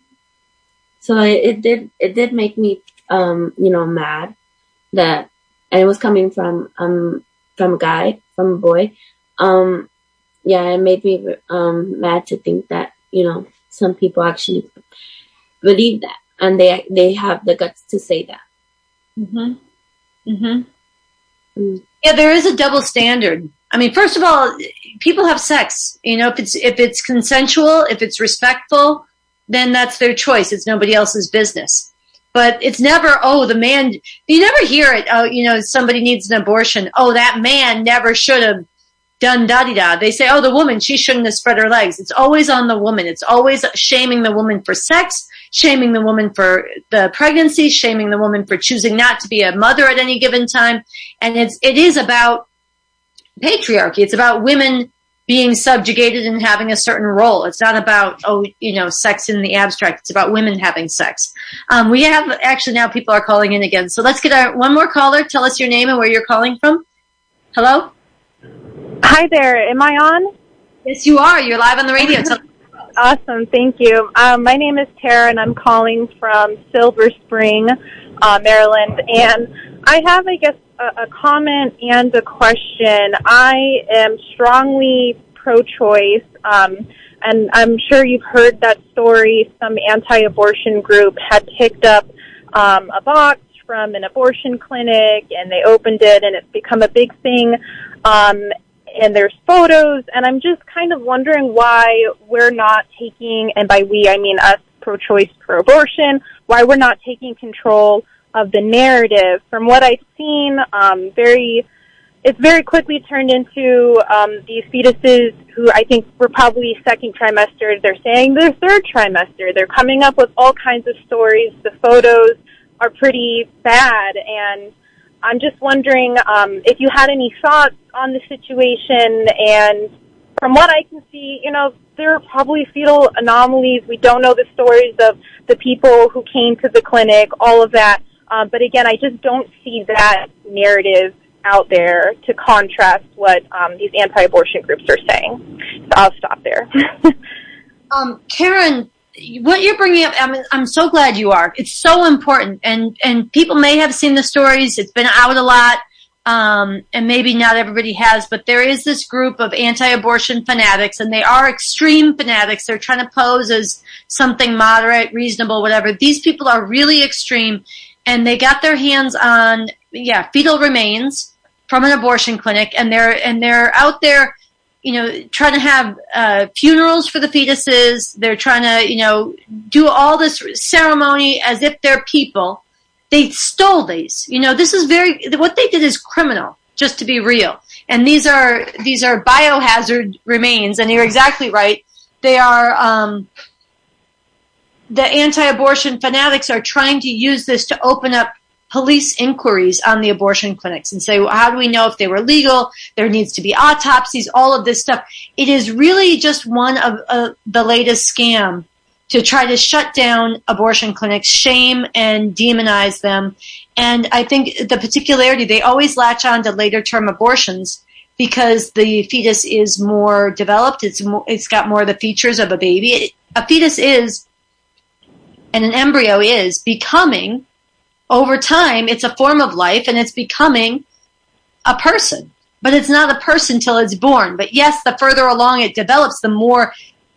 Speaker 5: So it, it did it did make me um you know mad that, and it was coming from um from a guy, from a boy. Um yeah, it made me um mad to think that, you know, some people actually believe that, and they they have the guts to say that.
Speaker 2: Mhm. Mhm. Mm. Yeah, there is a double standard. I mean, first of all, people have sex. You know, if it's if it's consensual, if it's respectful, then that's their choice. It's nobody else's business. But it's never, oh, the man. You never hear it. Oh, you know, somebody needs an abortion. Oh, that man never should have done da-di-da. They say, oh, the woman, she shouldn't have spread her legs. It's always on the woman. It's always shaming the woman for sex, shaming the woman for the pregnancy, shaming the woman for choosing not to be a mother at any given time. And it's, it is about patriarchy. It's about women being subjugated and having a certain role. It's not about, oh, you know, sex in the abstract. It's about women having sex. Um, we have, actually now people are calling in again. So let's get our one more caller. Tell us your name and where you're calling from. Hello?
Speaker 9: Hi there. Am I on?
Speaker 2: Yes, you are. You're live on the radio.
Speaker 9: Awesome. Thank you. Um, my name is Tara, and I'm calling from Silver Spring, uh, Maryland. And I have, I guess, a, a comment and a question. I am strongly pro-choice, um, and I'm sure you've heard that story. Some anti-abortion group had picked up um, a box from an abortion clinic, and they opened it, and it's become a big thing. Um, and there's photos, and I'm just kind of wondering why we're not taking, and by we, I mean us, pro-choice, pro-abortion, why we're not taking control of the narrative. From what I've seen, um, very, it's very quickly turned into um, these fetuses who I think were probably second trimester. They're saying they're third trimester. They're coming up with all kinds of stories. The photos are pretty bad, and I'm just wondering um, if you had any thoughts on the situation. And from what I can see, you know, there are probably fetal anomalies. We don't know the stories of the people who came to the clinic, all of that. Um, but again, I just don't see that narrative out there to contrast what um, these anti-abortion groups are saying. So I'll stop there.
Speaker 2: um, Karen, what you're bringing up, I'm, I'm so glad you are. It's so important. And, and people may have seen the stories. It's been out a lot. Um, and maybe not everybody has, but there is this group of anti-abortion fanatics, and they are extreme fanatics. They're trying to pose as something moderate, reasonable, whatever. These people are really extreme, and they got their hands on, yeah, fetal remains from an abortion clinic, and they're, and they're out there, you know, trying to have, uh, funerals for the fetuses. They're trying to, you know, do all this ceremony as if they're people. They stole these. You know, this is very, what they did is criminal, just to be real. And these are, these are biohazard remains, and you're exactly right. They are, um, the anti-abortion fanatics are trying to use this to open up police inquiries on the abortion clinics and say, well, how do we know if they were legal? There needs to be autopsies, all of this stuff. It is really just one of uh, the latest scam to try to shut down abortion clinics, shame and demonize them. And I think the particularity, they always latch on to later term abortions because the fetus is more developed. It's more, it's got more of the features of a baby. It, a fetus is, and an embryo is, becoming, over time, it's a form of life, and it's becoming a person. But it's not a person till it's born. But yes, the further along it develops, the more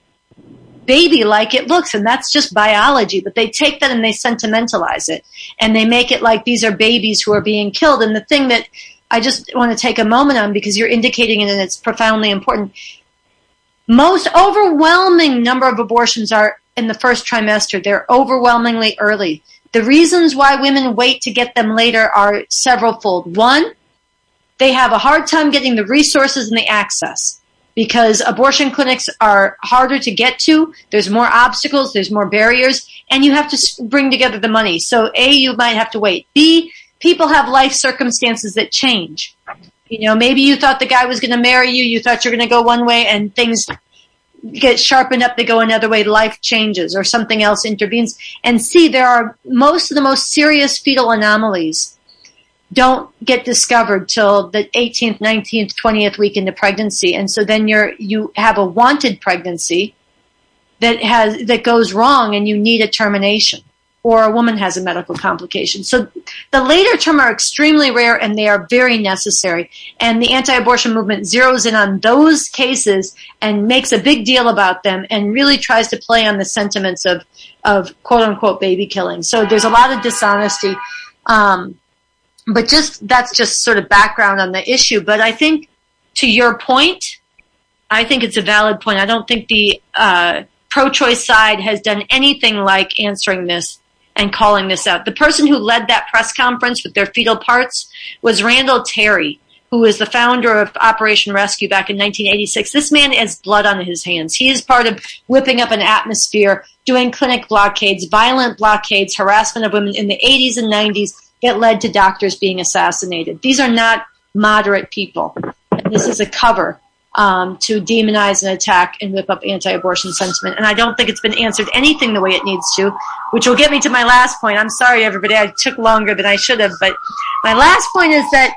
Speaker 2: baby-like it looks, and that's just biology. But they take that and they sentimentalize it, and they make it like these are babies who are being killed. And the thing that I just want to take a moment on, because you're indicating it and it's profoundly important, most overwhelming number of abortions are in the first trimester. They're overwhelmingly early. The reasons why women wait to get them later are several-fold. One, they have a hard time getting the resources and the access, because abortion clinics are harder to get to. There's more obstacles, there's more barriers, and you have to bring together the money. So A, you might have to wait. B, people have life circumstances that change. You know, maybe you thought the guy was going to marry you, you thought you were going to go one way, and things get sharpened up, they go another way, life changes, or something else intervenes. And C, there are most of the most serious fetal anomalies don't get discovered till the eighteenth, nineteenth, twentieth week into pregnancy. And so then you're, you have a wanted pregnancy that has, that goes wrong, and you need a termination, or a woman has a medical complication. So the later term are extremely rare, and they are very necessary. And the anti-abortion movement zeroes in on those cases and makes a big deal about them, and really tries to play on the sentiments of, of quote unquote baby killing. So there's a lot of dishonesty. Um, But just, that's just sort of background on the issue. But I think, to your point, I think it's a valid point. I don't think the uh, pro-choice side has done anything like answering this and calling this out. The person who led that press conference with their fetal parts was Randall Terry, who is the founder of Operation Rescue back in nineteen eighty-six. This man has blood on his hands. He is part of whipping up an atmosphere, doing clinic blockades, violent blockades, harassment of women in the eighties and nineties, that led to doctors being assassinated. These are not moderate people. This is a cover um, to demonize and attack and whip up anti-abortion sentiment. And I don't think it's been answered anything the way it needs to, which will get me to my last point. I'm sorry, everybody. I took longer than I should have. But my last point is that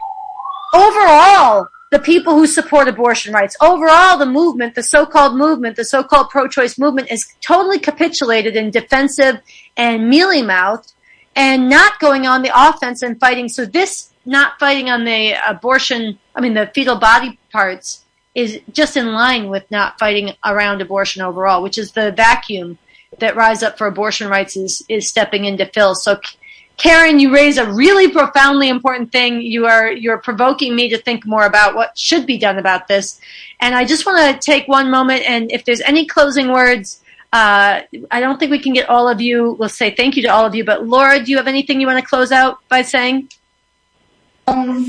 Speaker 2: overall, the people who support abortion rights, overall the movement, the so-called movement, the so-called pro-choice movement, is totally capitulated and defensive and mealy-mouthed, and not going on the offense and fighting. So this not fighting on the abortion, I mean the fetal body parts, is just in line with not fighting around abortion overall, which is the vacuum that Rise Up for Abortion Rights is, is stepping in to fill. So Karen, you raise a really profoundly important thing. You are, you're provoking me to think more about what should be done about this. And I just want to take one moment, and if there's any closing words, Uh, I don't think we can get all of you. We'll say thank you to all of you. But Laura, do you have anything you want to close out by saying?
Speaker 3: Um,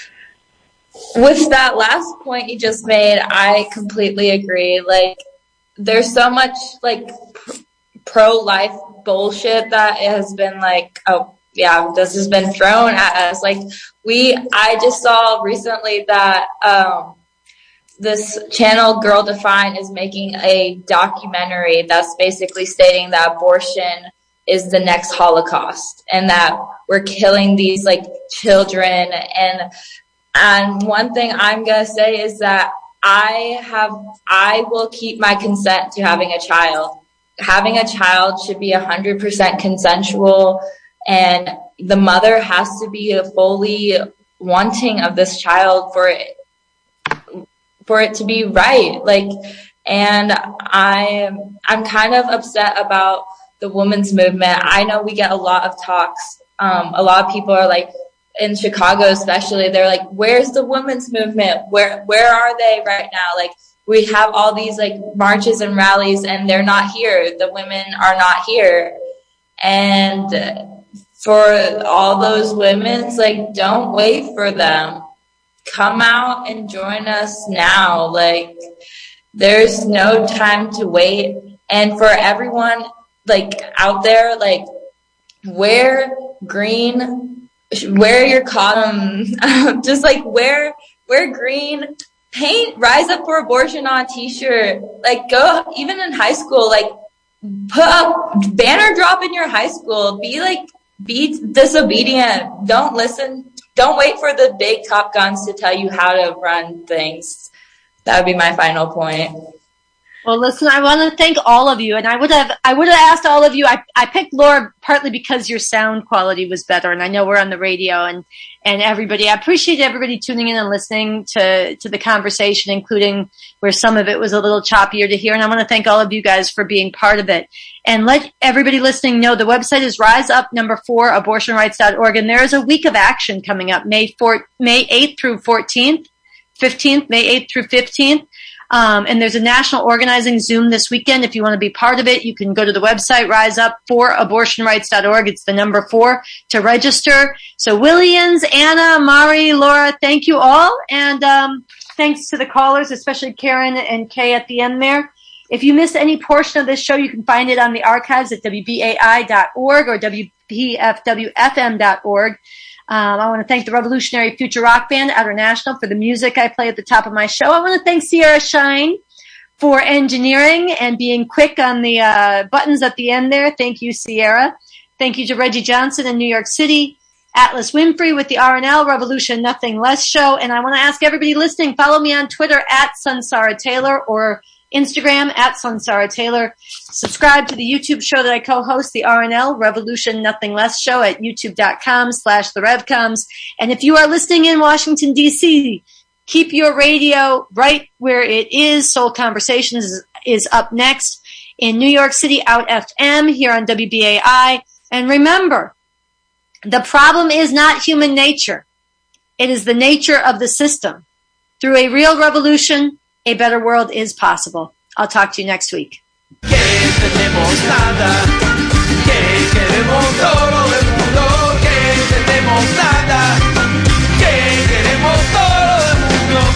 Speaker 3: with that last point you just made, I completely agree. Like, there's so much like pr- pro-life bullshit that has been like, oh yeah, this has been thrown at us. Like we, I just saw recently that, um, this channel Girl Defined is making a documentary that's basically stating that abortion is the next Holocaust and that we're killing these like children. And, and one thing I'm going to say is that I have, I will keep my consent to having a child. having a child should be one hundred percent consensual, and the mother has to be fully wanting of this child for it, for it to be right. Like, and I, I'm kind of upset about the women's movement. I know we get a lot of talks. Um, a lot of people are like, in Chicago especially, they're like, where's the women's movement? Where, where are they right now? Like, we have all these like marches and rallies and they're not here. The women are not here. And for all those women, it's like, don't wait for them. Come out and join us now. Like, there's no time to wait. And for everyone like out there, like, wear green, wear your cotton, just like wear, wear green, paint Rise Up for Abortion on a t-shirt. Like, go, even in high school, like, put up, banner drop in your high school. Be like, be disobedient. Don't listen. Don't wait for the big Top Guns to tell you how to run things. That would be my final point.
Speaker 2: Well, listen, I want to thank all of you, and I would have, I would have asked all of you. I, I picked Laura partly because your sound quality was better, and I know we're on the radio, and, and everybody, I appreciate everybody tuning in and listening to, to the conversation, including where some of it was a little choppier to hear, and I want to thank all of you guys for being part of it. And let everybody listening know the website is rise up number four abortion rights dot org, and there is a week of action coming up, May fourth, May eighth through fourteenth, fifteenth, May eighth through fifteenth. Um, and there's a national organizing Zoom this weekend. If you want to be part of it, you can go to the website, rise up for abortion rights dot org. It's the number four to register. So Williams, Anna, Mari, Laura, thank you all. And um, thanks to the callers, especially Karen and Kay at the end there. If you missed any portion of this show, you can find it on the archives at W B A I dot org or W P F W F M dot org. Um, I want to thank the Revolutionary Future Rock Band, Outer National, for the music I play at the top of my show. I want to thank Sierra Shine for engineering and being quick on the uh, buttons at the end there. Thank you, Sierra. Thank you to Reggie Johnson in New York City, Atlas Winfrey with the R N L Revolution Nothing Less show. And I want to ask everybody listening, follow me on Twitter at Sunsara Taylor or Instagram at Sunsara Taylor. Subscribe to the YouTube show that I co-host, the R N L Revolution Nothing Less show at youtube.com slash the Revcoms. And if you are listening in Washington, D C, keep your radio right where it is. Soul Conversations is, is up next. In New York City, Out F M here on W B A I. And remember, the problem is not human nature. It is the nature of the system. Through a real revolution, a better world is possible. I'll talk to you next week.
Speaker 10: Que tenemos nada, que queremos todo el mundo, que tenemos nada, que queremos todo el mundo.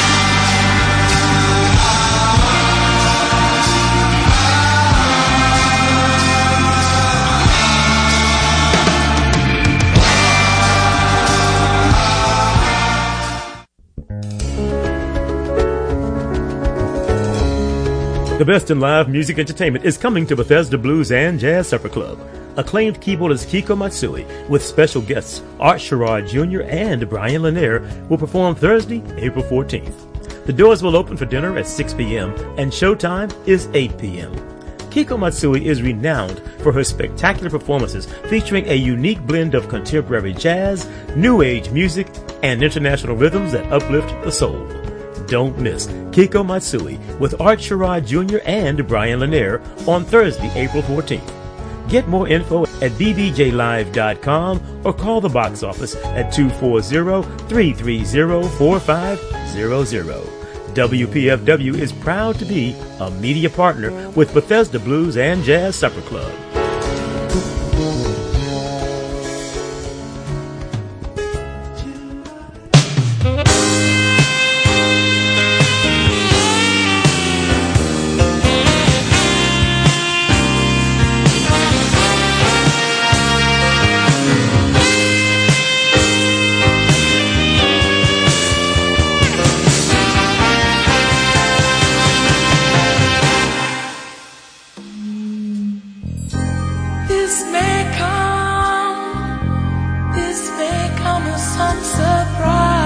Speaker 11: The best in live music entertainment is coming to Bethesda Blues and Jazz Supper Club. Acclaimed keyboardist Kiko Matsui with special guests Art Sherrod Junior and Brian Lanier will perform Thursday, April fourteenth. The doors will open for dinner at six p.m. and showtime is eight p.m. Kiko Matsui is renowned for her spectacular performances featuring a unique blend of contemporary jazz, new age music, and international rhythms that uplift the soul. Don't miss Kiko Matsui with Art Sherrod Junior and Brian Lanier on Thursday, April fourteenth. Get more info at b b j live dot com or call the box office at two four zero, three three zero, four five zero zero. W P F W is proud to be a media partner with Bethesda Blues and Jazz Supper Club.
Speaker 10: This may come, this may come as some surprise.